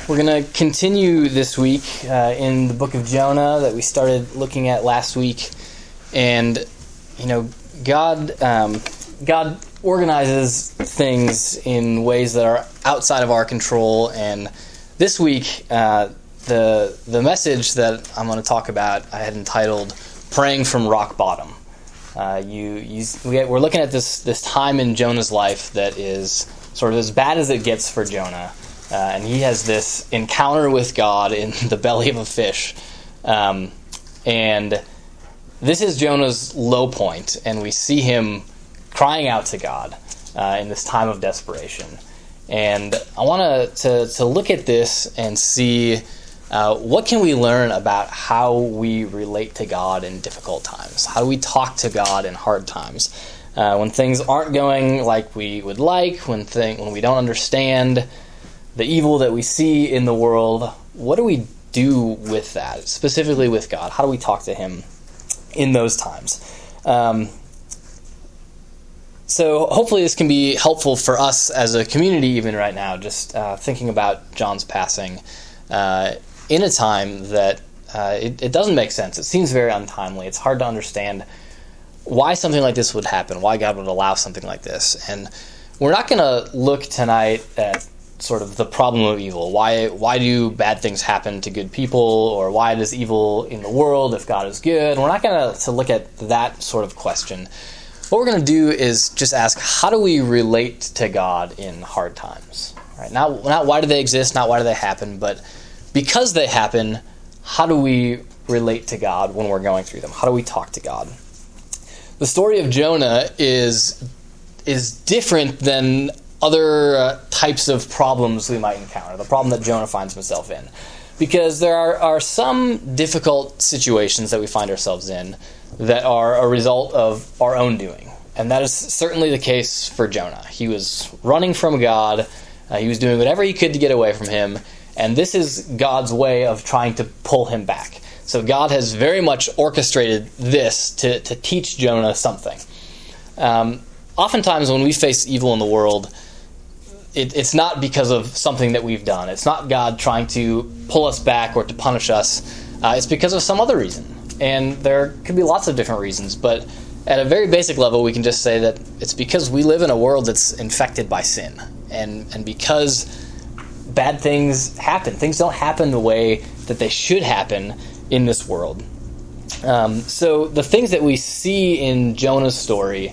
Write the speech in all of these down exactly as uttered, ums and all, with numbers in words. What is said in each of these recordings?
We're going to continue this week uh, in the book of Jonah that we started looking at last week. And, you know, God, um, God organizes things in ways that are outside of our control. And this week, uh, the the message that I'm going to talk about, I had entitled "Praying from Rock Bottom." Uh, you, you, we're looking at this this time in Jonah's life that is sort of as bad as it gets for Jonah. Uh, and he has this encounter with God in the belly of a fish. Um, and this is Jonah's low point, and we see him crying out to God uh, in this time of desperation. And I want to to look at this and see uh, what can we learn about how we relate to God in difficult times. How do we talk to God in hard times? Uh, when things aren't going like we would like, when thing, when we don't understand the evil that we see in the world, what do we do with that, specifically with God? How do we talk to Him in those times? Um, so hopefully this can be helpful for us as a community even right now, just uh, thinking about John's passing uh, in a time that uh, it, it doesn't make sense. It seems very untimely. It's hard to understand why something like this would happen, why God would allow something like this. And we're not going to look tonight at sort of the problem of evil. Why why do bad things happen to good people, or why does evil in the world if God is good? We're not going to look at that sort of question. What we're going to do is just ask, how do we relate to God in hard times? Right? Not, not why do they exist, not why do they happen, but because they happen, how do we relate to God when we're going through them? How do we talk to God? The story of Jonah is is different than other uh, types of problems we might encounter, the problem that Jonah finds himself in. Because there are, are some difficult situations that we find ourselves in that are a result of our own doing. And that is certainly the case for Jonah. He was running from God. Uh, he was doing whatever he could to get away from him. And this is God's way of trying to pull him back. So God has very much orchestrated this to, to teach Jonah something. Um, oftentimes when we face evil in the world, It, it's not because of something that we've done. It's not God trying to pull us back or to punish us. Uh, it's because of some other reason. And there could be lots of different reasons, but at a very basic level, we can just say that it's because we live in a world that's infected by sin. And, and because bad things happen. Things don't happen the way that they should happen in this world. Um, so the things that we see in Jonah's story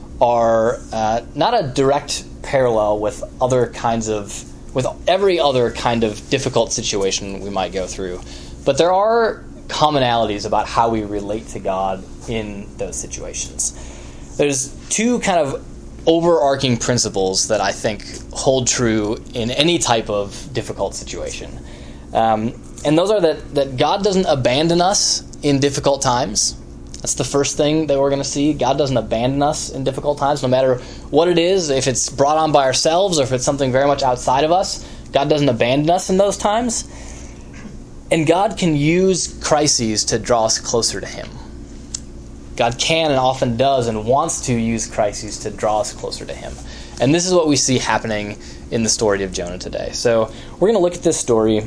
are uh, not a direct parallel with other kinds of, with every other kind of difficult situation we might go through. But there are commonalities about how we relate to God in those situations. There's two kind of overarching principles that I think hold true in any type of difficult situation. Um, and those are that, that God doesn't abandon us in difficult times. That's the first thing that we're going to see. God doesn't abandon us in difficult times, no matter what it is, if it's brought on by ourselves or if it's something very much outside of us. God doesn't abandon us in those times. And God can use crises to draw us closer to Him. God can and often does and wants to use crises to draw us closer to Him. And this is what we see happening in the story of Jonah today. So we're going to look at this story,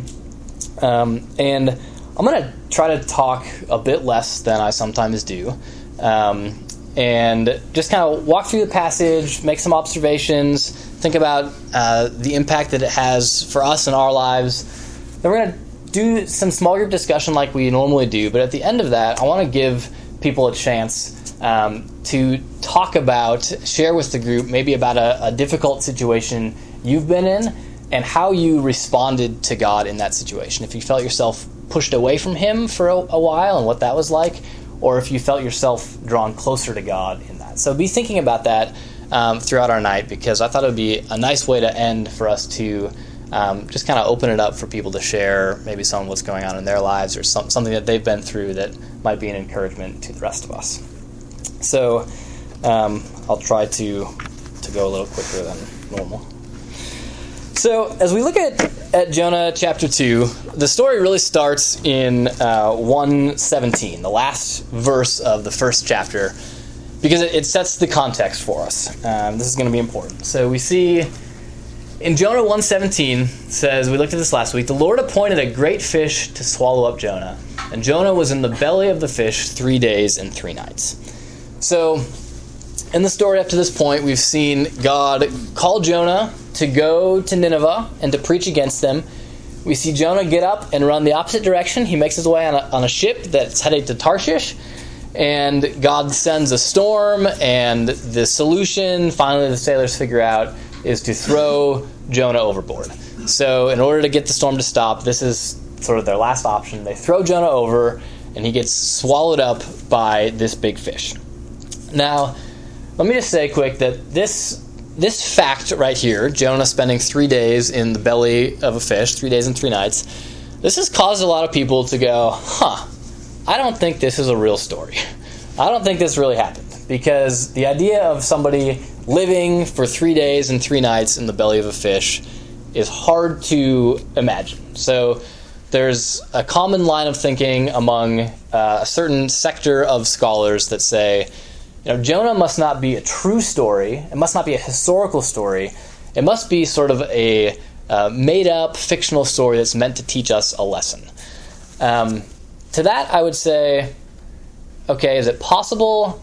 um, and I'm going to try to talk a bit less than I sometimes do, um, and just kind of walk through the passage, make some observations, think about uh, the impact that it has for us in our lives. Then we're going to do some small group discussion like we normally do, but at the end of that, I want to give people a chance um, to talk about, share with the group maybe about a, a difficult situation you've been in and how you responded to God in that situation. If you felt yourself pushed away from Him for a, a while and what that was like, or if you felt yourself drawn closer to God in that. So be thinking about that um, throughout our night, because I thought it would be a nice way to end for us to um, just kind of open it up for people to share maybe some of what's going on in their lives or some, something that they've been through that might be an encouragement to the rest of us. So um, I'll try to, to go a little quicker than normal. So as we look at, at Jonah chapter two, the story really starts in uh, one seventeen, the last verse of the first chapter, because it, it sets the context for us. Um, this is going to be important. So we see in Jonah one seventeen says, we looked at this last week, the Lord appointed a great fish to swallow up Jonah, and Jonah was in the belly of the fish three days and three nights. So, in the story up to this point, we've seen God call Jonah to go to Nineveh and to preach against them. We see Jonah get up and run the opposite direction. He makes his way on a, on a ship that's headed to Tarshish, and God sends a storm, and the solution, finally the sailors figure out, is to throw Jonah overboard. So in order to get the storm to stop, this is sort of their last option. They throw Jonah over, and he gets swallowed up by this big fish. Now, let me just say quick that this this fact right here, Jonah spending three days in the belly of a fish, three days and three nights, this has caused a lot of people to go, huh, I don't think this is a real story. I don't think this really happened. Because the idea of somebody living for three days and three nights in the belly of a fish is hard to imagine. So there's a common line of thinking among uh, a certain sector of scholars that say, you know, Jonah must not be a true story. It must not be a historical story. It must be sort of a uh, made-up, fictional story that's meant to teach us a lesson. Um, to that, I would say, okay, is it possible?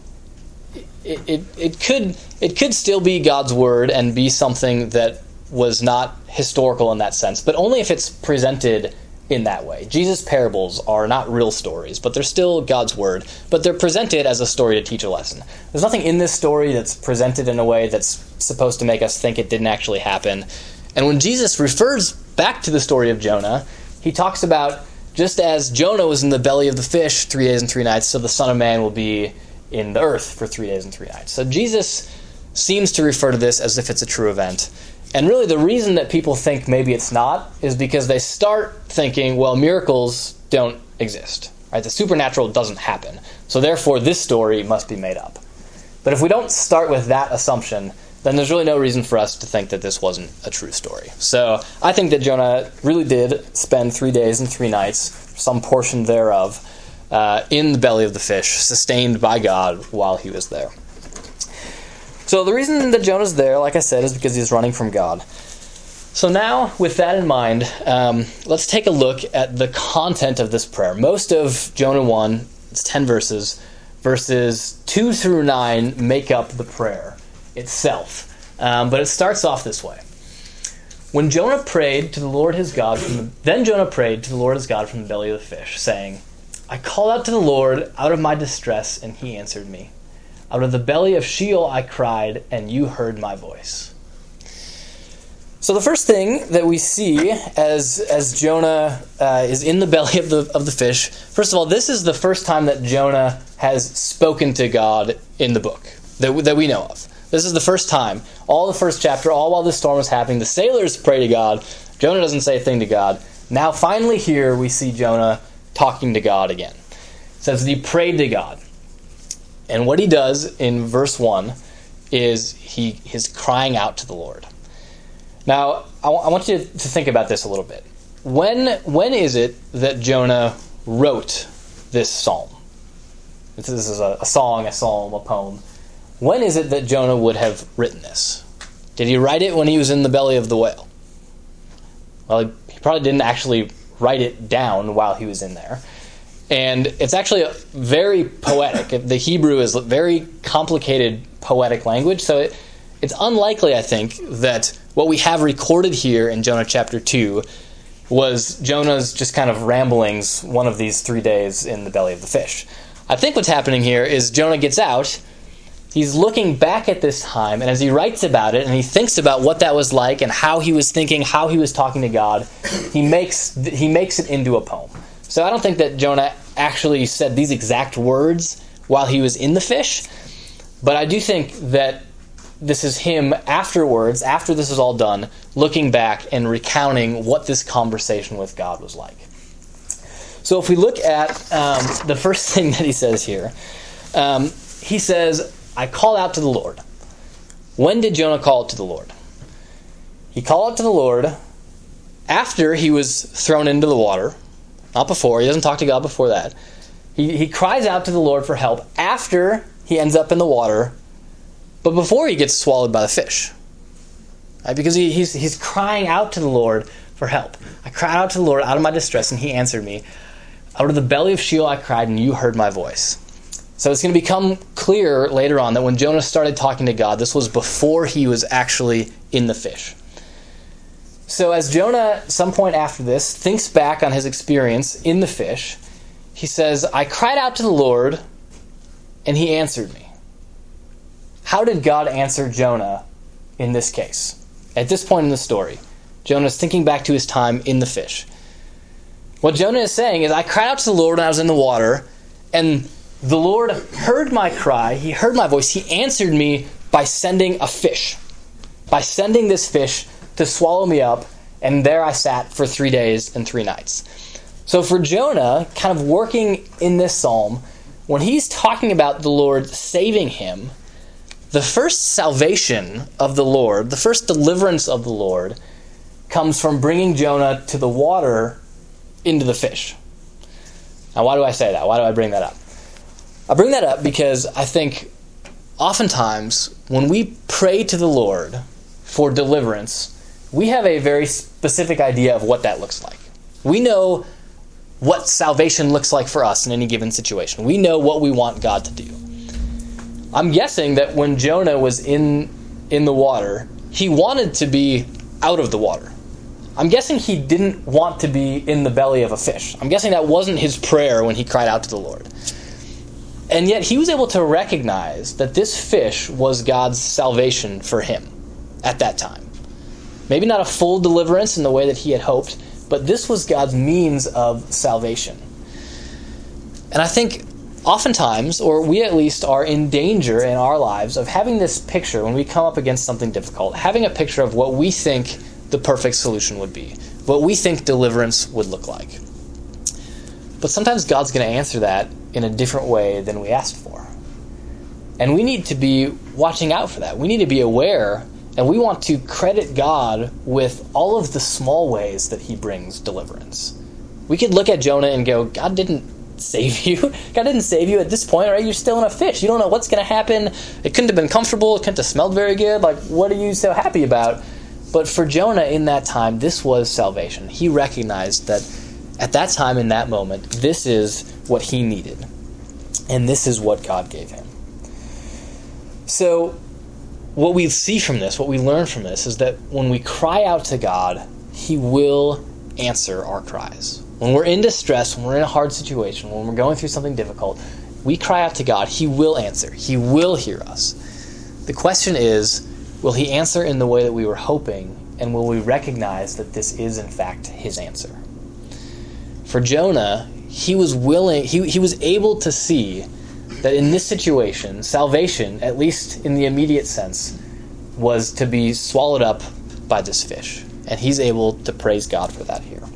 It, it it could it could still be God's word and be something that was not historical in that sense, but only if it's presented in that way. Jesus' parables are not real stories, but they're still God's word, but they're presented as a story to teach a lesson. There's nothing in this story that's presented in a way that's supposed to make us think it didn't actually happen. And when Jesus refers back to the story of Jonah, he talks about just as Jonah was in the belly of the fish three days and three nights, so the Son of Man will be in the earth for three days and three nights. So Jesus seems to refer to this as if it's a true event. And really the reason that people think maybe it's not is because they start thinking, well, miracles don't exist. Right? The supernatural doesn't happen. So therefore this story must be made up. But if we don't start with that assumption, then there's really no reason for us to think that this wasn't a true story. So I think that Jonah really did spend three days and three nights, some portion thereof, Uh, in the belly of the fish, sustained by God while he was there. So the reason that Jonah's there, like I said, is because he's running from God. So now, with that in mind, um, let's take a look at the content of this prayer. Most of Jonah one, it's ten verses, verses two through nine make up the prayer itself. Um, but it starts off this way. When Jonah prayed to the Lord his God, from the, then Jonah prayed to the Lord his God from the belly of the fish, saying, I called out to the Lord out of my distress, and he answered me. Out of the belly of Sheol I cried, and you heard my voice. So the first thing that we see as as Jonah uh, is in the belly of the of the fish, first of all, this is the first time that Jonah has spoken to God in the book that that we know of. This is the first time. All the first chapter, all while the storm is happening, the sailors pray to God. Jonah doesn't say a thing to God. Now finally here we see Jonah talking to God again. It says that he prayed to God. And what he does in verse one is he is crying out to the Lord. Now, I, w- I want you to think about this a little bit. When when is it that Jonah wrote this psalm? This is a, a song, a psalm, a poem. When is it that Jonah would have written this? Did he write it when he was in the belly of the whale? Well, he, he probably didn't actually write it down while he was in there. And it's actually a very poetic. The Hebrew is very complicated poetic language, so it, it's unlikely, I think, that what we have recorded here in Jonah chapter two was Jonah's just kind of ramblings one of these three days in the belly of the fish. I think what's happening here is Jonah gets out, he's looking back at this time, and as he writes about it, and he thinks about what that was like and how he was thinking, how he was talking to God, he makes he makes it into a poem. So I don't think that Jonah actually said these exact words while he was in the fish, but I do think that this is him afterwards, after this is all done, looking back and recounting what this conversation with God was like. So if we look at um, the first thing that he says here, um, he says, I called out to the Lord. When did Jonah call to the Lord? He called out to the Lord after he was thrown into the water, not before. He doesn't talk to God before that. He, he cries out to the Lord for help after he ends up in the water, but before he gets swallowed by the fish. Right? Because he, he's, he's crying out to the Lord for help. I cried out to the Lord out of my distress, and he answered me. Out of the belly of Sheol I cried, and you heard my voice. So it's going to become clear later on that when Jonah started talking to God, this was before he was actually in the fish. So as Jonah, some point after this, thinks back on his experience in the fish, he says, I cried out to the Lord, and he answered me. How did God answer Jonah in this case? At this point in the story, Jonah is thinking back to his time in the fish. What Jonah is saying is, I cried out to the Lord when I was in the water, and the Lord heard my cry, he heard my voice, he answered me by sending a fish, by sending this fish to swallow me up, and there I sat for three days and three nights. So for Jonah, kind of working in this psalm, when he's talking about the Lord saving him, the first salvation of the Lord, the first deliverance of the Lord, comes from bringing Jonah to the water into the fish. Now, why do I say that? Why do I bring that up? I bring that up because I think oftentimes when we pray to the Lord for deliverance, we have a very specific idea of what that looks like. We know what salvation looks like for us in any given situation. We know what we want God to do. I'm guessing that when Jonah was in in the water, he wanted to be out of the water. I'm guessing he didn't want to be in the belly of a fish. I'm guessing that wasn't his prayer when he cried out to the Lord. And yet he was able to recognize that this fish was God's salvation for him at that time. Maybe not a full deliverance in the way that he had hoped, but this was God's means of salvation. And I think oftentimes, or we at least are in danger in our lives of having this picture when we come up against something difficult, having a picture of what we think the perfect solution would be, what we think deliverance would look like. But sometimes God's going to answer that in a different way than we asked for. And we need to be watching out for that. We need to be aware, and we want to credit God with all of the small ways that he brings deliverance. We could look at Jonah and go, God didn't save you. God didn't save you at this point, right? You're still in a fish. You don't know what's going to happen. It couldn't have been comfortable. It couldn't have smelled very good. Like, what are you so happy about? But for Jonah in that time, this was salvation. He recognized that at that time, in that moment, this is what he needed. And this is what God gave him. So what we see from this, what we learn from this, is that when we cry out to God, he will answer our cries. When we're in distress, when we're in a hard situation, when we're going through something difficult, we cry out to God, he will answer. He will hear us. The question is, will he answer in the way that we were hoping, and will we recognize that this is in fact his answer? For Jonah, he was willing, he, he was able to see that in this situation, salvation, at least in the immediate sense, was to be swallowed up by this fish. And he's able to praise God for that here.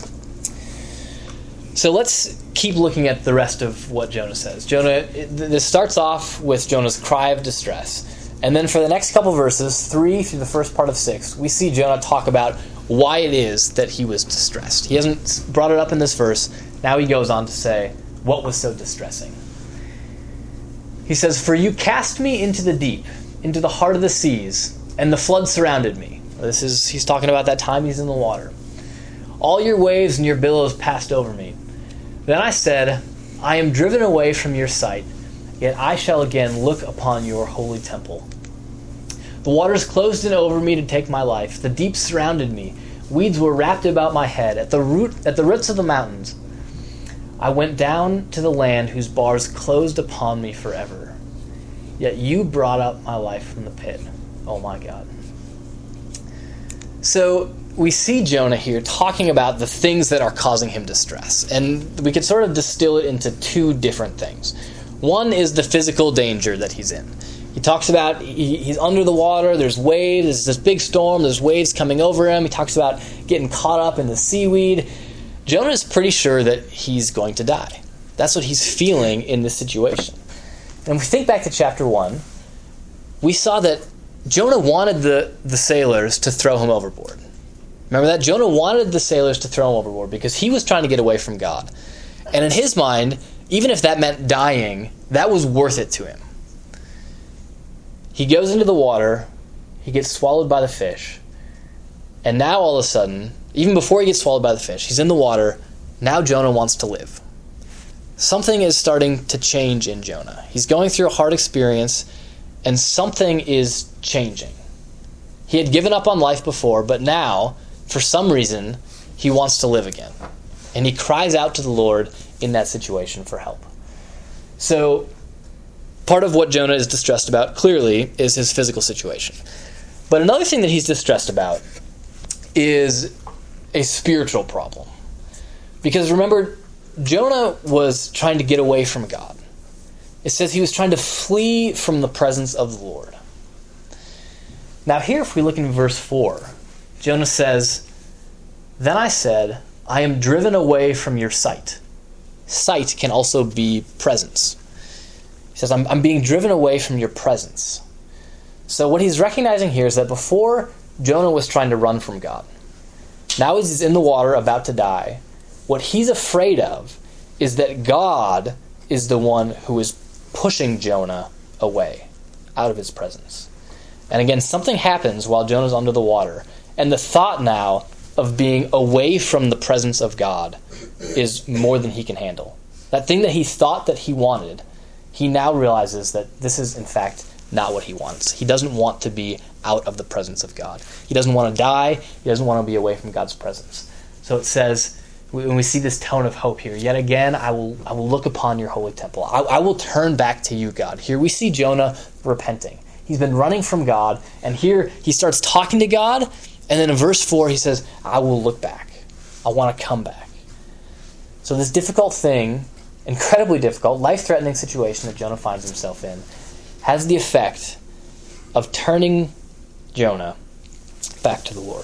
So let's keep looking at the rest of what Jonah says. Jonah, this starts off with Jonah's cry of distress. And then for the next couple verses, three through the first part of six, we see Jonah talk about why it is that he was distressed. He hasn't brought it up in this verse. Now he goes on to say what was so distressing. He says, "For you cast me into the deep, into the heart of the seas, and the flood surrounded me." This is, he's talking about that time he's in the water. "All your waves and your billows passed over me. Then I said, I am driven away from your sight, yet I shall again look upon your holy temple. The waters closed in over me to take my life. The deep surrounded me. Weeds were wrapped about my head. At the root, at the roots of the mountains, I went down to the land whose bars closed upon me forever. Yet you brought up my life from the pit. Oh my God." So we see Jonah here talking about the things that are causing him distress. And we could sort of distill it into two different things. One is the physical danger that he's in. He talks about he, he's under the water, there's waves, there's this big storm, there's waves coming over him. He talks about getting caught up in the seaweed. Jonah is pretty sure that he's going to die. That's what he's feeling in this situation. And if we think back to chapter one, we saw that Jonah wanted the, the sailors to throw him overboard. Remember that? Jonah wanted the sailors to throw him overboard because he was trying to get away from God. And in his mind, even if that meant dying, that was worth it to him. He goes into the water, he gets swallowed by the fish. And now all of a sudden, even before he gets swallowed by the fish, he's in the water. Now Jonah wants to live. Something is starting to change in Jonah. He's going through a hard experience, and something is changing. He had given up on life before, but now, for some reason, he wants to live again. And he cries out to the Lord in that situation for help. So, part of what Jonah is distressed about, clearly, is his physical situation. But another thing that he's distressed about is a spiritual problem. Because remember, Jonah was trying to get away from God. It says he was trying to flee from the presence of the Lord. Now here, if we look in verse four, Jonah says, "Then I said, I am driven away from your sight." Sight can also be presence. He says, I'm, I'm being driven away from your presence. So what he's recognizing here is that before, Jonah was trying to run from God. Now he's in the water about to die. What he's afraid of is that God is the one who is pushing Jonah away, out of his presence. And again, something happens while Jonah's under the water. And the thought now of being away from the presence of God is more than he can handle. That thing that he thought that he wanted, he now realizes that this is, in fact, not what he wants. He doesn't want to be out of the presence of God. He doesn't want to die. He doesn't want to be away from God's presence. So it says, when we see this tone of hope here, yet again, I will I will look upon your holy temple. I, I will turn back to you, God. Here we see Jonah repenting. He's been running from God, and here he starts talking to God, and then in verse four he says, I will look back. I want to come back. So this difficult thing, incredibly difficult, life-threatening situation that Jonah finds himself in, has the effect of turning Jonah back to the Lord.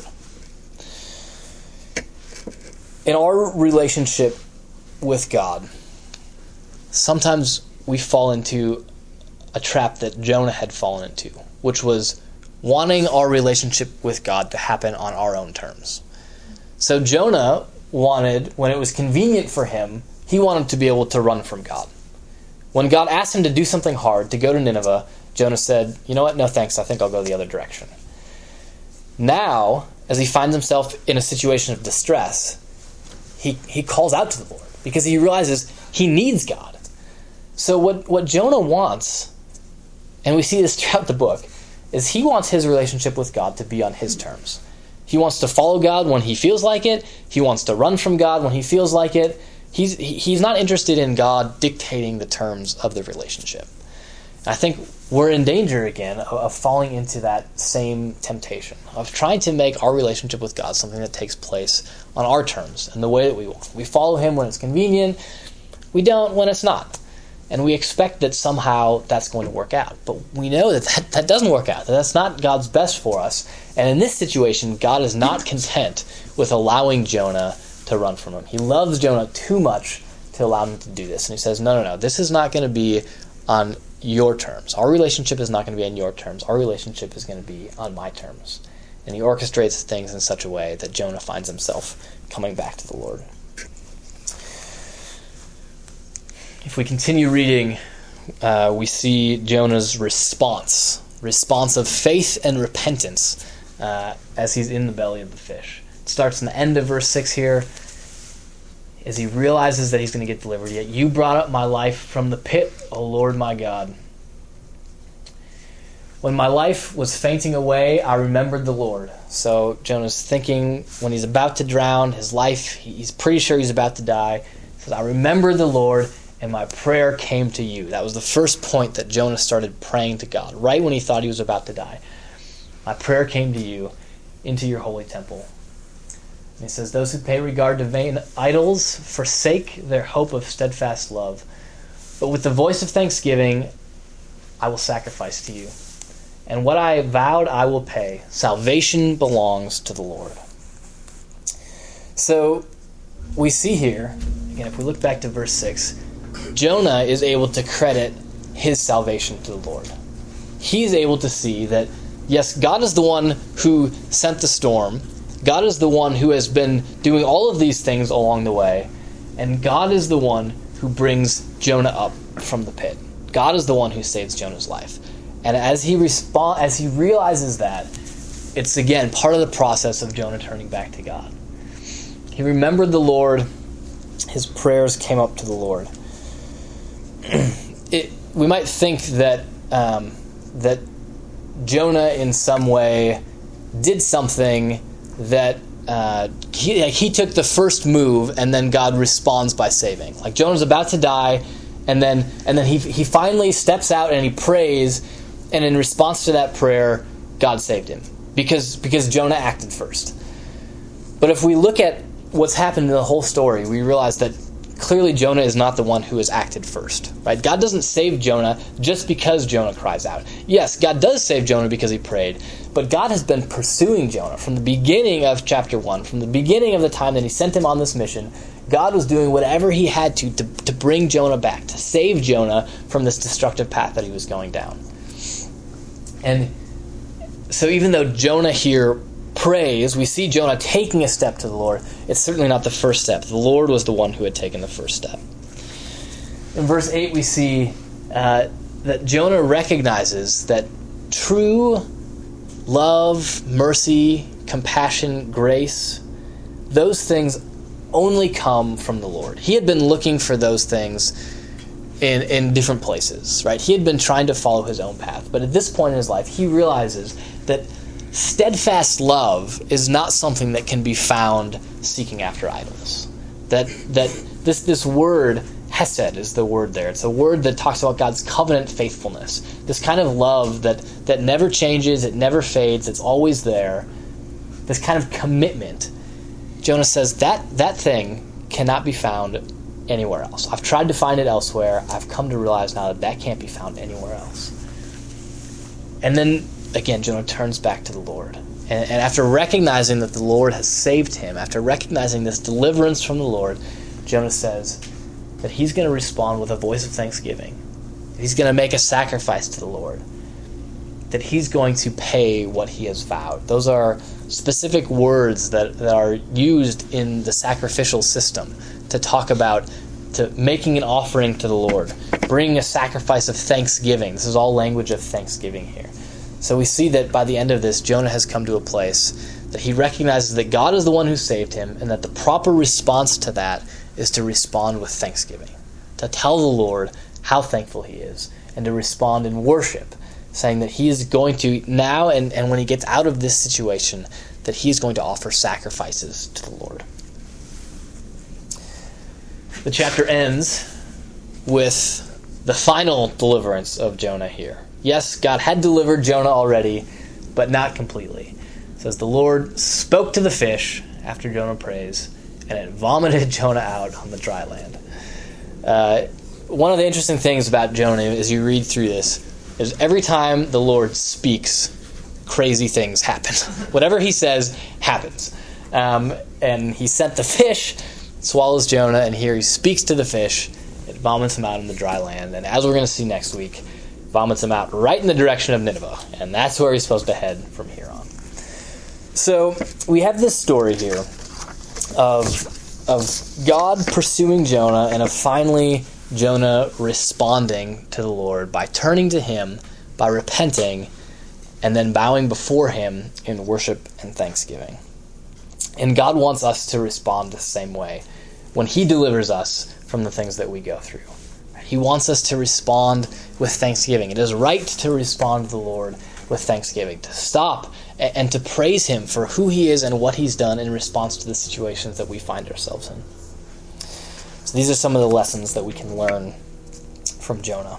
In our relationship with God, sometimes we fall into a trap that Jonah had fallen into, which was wanting our relationship with God to happen on our own terms. So Jonah wanted, when it was convenient for him, he wanted to be able to run from God. When God asked him to do something hard, to go to Nineveh, Jonah said, you know what, no thanks, I think I'll go the other direction. Now, as he finds himself in a situation of distress, he, he calls out to the Lord because he realizes he needs God. So what, what Jonah wants, and we see this throughout the book, is he wants his relationship with God to be on his terms. He wants to follow God when he feels like it. He wants to run from God when he feels like it. He's he's not interested in God dictating the terms of the relationship. And I think we're in danger again of, of falling into that same temptation, of trying to make our relationship with God something that takes place on our terms and the way that we want. We follow him when it's convenient. We don't when it's not. And we expect that somehow that's going to work out. But we know that that, that doesn't work out, that that's not God's best for us. And in this situation, God is not content with allowing Jonah to run from him. He loves Jonah too much to allow him to do this. And he says, no, no, no, this is not going to be on your terms. Our relationship is not going to be on your terms. Our relationship is going to be on my terms. And he orchestrates things in such a way that Jonah finds himself coming back to the Lord. If we continue reading, uh, we see Jonah's response, response of faith and repentance uh, as he's in the belly of the fish. It starts in the end of verse six here, as he realizes that he's going to get delivered. Yet you brought up my life from the pit, O Lord my God. When my life was fainting away, I remembered the Lord. So Jonah's thinking when he's about to drown, his life, he's pretty sure he's about to die. He says, I remembered the Lord, and my prayer came to you. That was the first point that Jonah started praying to God, right when he thought he was about to die. My prayer came to you into your holy temple. And he says, those who pay regard to vain idols forsake their hope of steadfast love. But with the voice of thanksgiving, I will sacrifice to you. And what I vowed, I will pay. Salvation belongs to the Lord. So we see here, again, if we look back to verse six, Jonah is able to credit his salvation to the Lord. He's able to see that, yes, God is the one who sent the storm. God is the one who has been doing all of these things along the way. And God is the one who brings Jonah up from the pit. God is the one who saves Jonah's life. And as he respond, as he realizes that, it's again part of the process of Jonah turning back to God. He remembered the Lord. His prayers came up to the Lord. It, we might think that um, that Jonah in some way did something that uh, he, he took the first move, and then God responds by saving. Like Jonah's about to die, and then and then he he finally steps out and he prays, and in response to that prayer, God saved him because because Jonah acted first. But if we look at what's happened in the whole story, we realize that clearly Jonah is not the one who has acted first. Right? God doesn't save Jonah just because Jonah cries out. Yes, God does save Jonah because he prayed, but God has been pursuing Jonah from the beginning of chapter one, from the beginning of the time that he sent him on this mission. God was doing whatever he had to, to to bring Jonah back, to save Jonah from this destructive path that he was going down. And so even though Jonah here prays, we see Jonah taking a step to the Lord. It's certainly not the first step. The Lord was the one who had taken the first step. In verse eight, we see uh, that Jonah recognizes that true love, mercy, compassion, grace, those things only come from the Lord. He had been looking for those things in, in different places, right? He had been trying to follow his own path. But at this point in his life, he realizes that steadfast love is not something that can be found seeking after idols. That that this this word, hesed, is the word there. It's a word that talks about God's covenant faithfulness. This kind of love that, that never changes, it never fades, it's always there. This kind of commitment. Jonah says that that thing cannot be found anywhere else. I've tried to find it elsewhere. I've come to realize now that that can't be found anywhere else. And then again, Jonah turns back to the Lord. And, and after recognizing that the Lord has saved him, after recognizing this deliverance from the Lord, Jonah says that he's going to respond with a voice of thanksgiving. He's going to make a sacrifice to the Lord. That he's going to pay what he has vowed. Those are specific words that, that are used in the sacrificial system to talk about to making an offering to the Lord, bringing a sacrifice of thanksgiving. This is all language of thanksgiving here. So we see that by the end of this, Jonah has come to a place that he recognizes that God is the one who saved him, and that the proper response to that is to respond with thanksgiving, to tell the Lord how thankful he is, and to respond in worship, saying that he is going to now, and, and when he gets out of this situation, that he is going to offer sacrifices to the Lord. The chapter ends with the final deliverance of Jonah here. Yes, God had delivered Jonah already, but not completely. It says, the Lord spoke to the fish after Jonah prays, and it vomited Jonah out on the dry land. Uh, one of the interesting things about Jonah, as you read through this, is every time the Lord speaks, crazy things happen. Whatever he says, happens. Um, and he sent the fish, swallows Jonah, and here he speaks to the fish, it vomits him out in the dry land. And as we're going to see next week, vomits him out right in the direction of Nineveh. And that's where he's supposed to head from here on. So we have this story here of, of God pursuing Jonah, and of finally Jonah responding to the Lord by turning to him, by repenting, and then bowing before him in worship and thanksgiving. And God wants us to respond the same way when he delivers us from the things that we go through. He wants us to respond with thanksgiving. It is right to respond to the Lord with thanksgiving, to stop and to praise him for who he is and what he's done in response to the situations that we find ourselves in. So these are some of the lessons that we can learn from Jonah.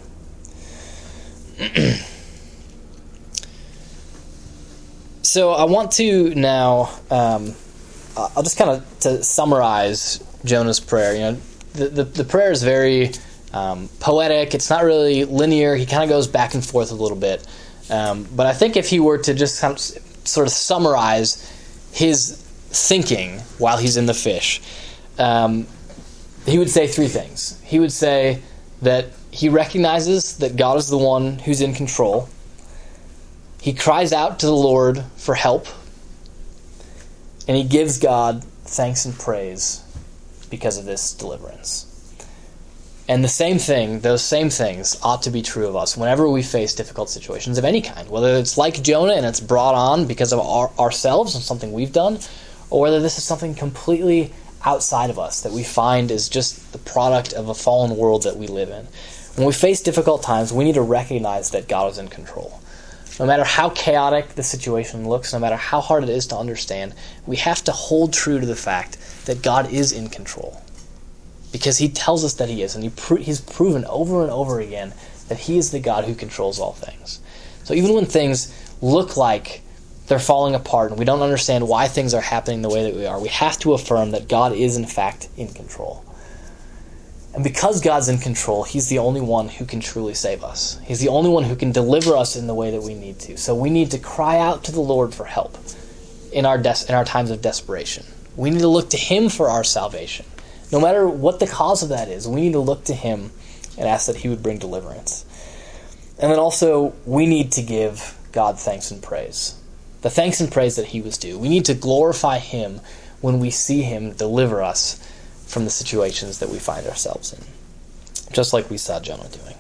So I want to now, um, I'll just kind of to summarize Jonah's prayer. You know, the the, the prayer is very um, poetic. It's not really linear. He kind of goes back and forth a little bit. Um, but I think if he were to just kind of sort of summarize his thinking while he's in the fish, um, he would say three things. He would say that he recognizes that God is the one who's in control. He cries out to the Lord for help. And he gives God thanks and praise because of this deliverance. And the same thing, those same things ought to be true of us whenever we face difficult situations of any kind, whether it's like Jonah and it's brought on because of our, ourselves and something we've done, or whether this is something completely outside of us that we find is just the product of a fallen world that we live in. When we face difficult times, we need to recognize that God is in control. No matter how chaotic the situation looks, no matter how hard it is to understand, we have to hold true to the fact that God is in control. Because he tells us that he is, and he pro- he's proven over and over again that he is the God who controls all things. So even when things look like they're falling apart and we don't understand why things are happening the way that we are, we have to affirm that God is in fact in control. And because God's in control, he's the only one who can truly save us. He's the only one who can deliver us in the way that we need to. So we need to cry out to the Lord for help in our des- in our times of desperation. We need to look to him for our salvation. No matter what the cause of that is, we need to look to him and ask that he would bring deliverance. And then also, we need to give God thanks and praise. The thanks and praise that he was due. We need to glorify him when we see him deliver us from the situations that we find ourselves in, just like we saw Jonah doing.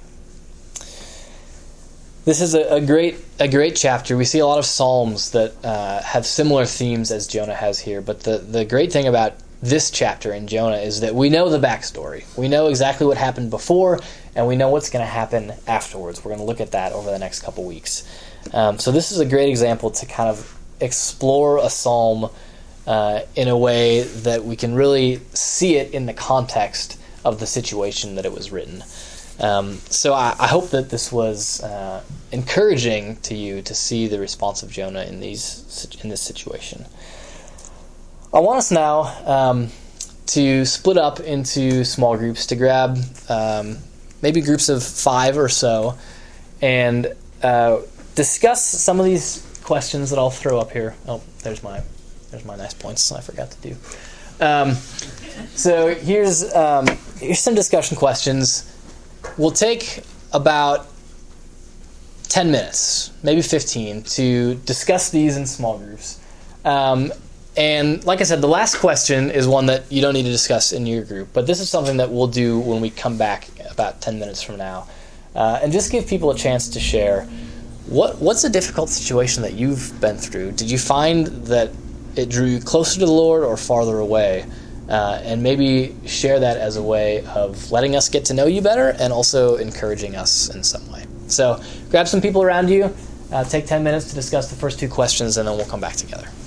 This is a, a great a great chapter. We see a lot of Psalms that uh, have similar themes as Jonah has here, but the, the great thing about this chapter in Jonah is that we know the backstory. We know exactly what happened before, and we know what's going to happen afterwards. We're going to look at that over the next couple weeks. Um, so this is a great example to kind of explore a psalm uh, in a way that we can really see it in the context of the situation that it was written. Um, so I, I hope that this was uh, encouraging to you to see the response of Jonah in these in this situation. I want us now um, to split up into small groups, to grab um, maybe groups of five or so, and uh, discuss some of these questions that I'll throw up here. Oh, there's my there's my nice points I forgot to do. Um, so here's um, here's some discussion questions. We'll take about ten minutes, maybe fifteen, to discuss these in small groups. Um, And like I said, the last question is one that you don't need to discuss in your group, but this is something that we'll do when we come back about ten minutes from now, uh, and just give people a chance to share what what's a difficult situation that you've been through. Did you find that it drew you closer to the Lord or farther away? Uh, and maybe share that as a way of letting us get to know you better and also encouraging us in some way. So grab some people around you, uh, take ten minutes to discuss the first two questions, and then we'll come back together.